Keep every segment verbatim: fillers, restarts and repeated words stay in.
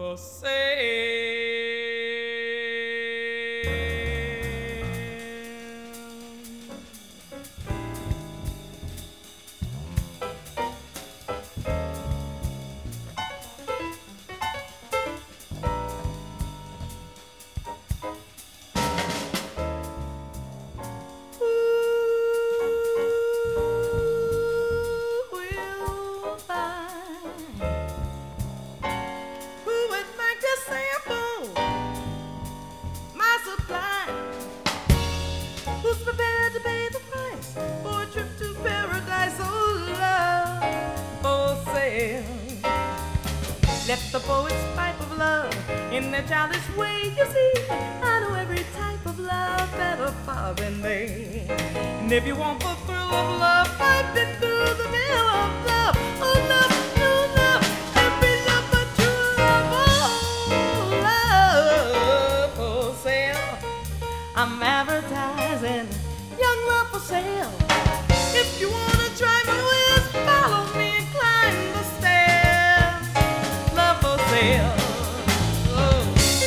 Let the poets pipe of love in their childish way. You see, I know every type of love better far than they. And if you want the thrill of love, pipe it through the mill of love. Oh, love, new love, every love but true love. Oh, love for sale. I'm advertising young love for sale. If you wanna try my ways, follow me and climb the stairs. Love for sale. Oh.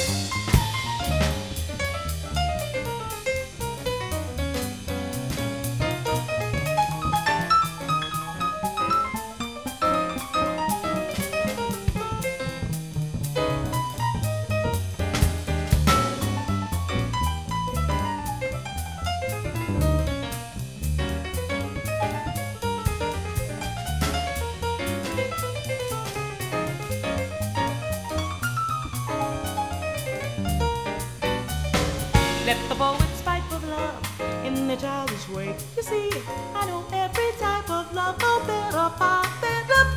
Let the poets pipe of love in their childish way. You see, I know every type of love, oh, better, far better.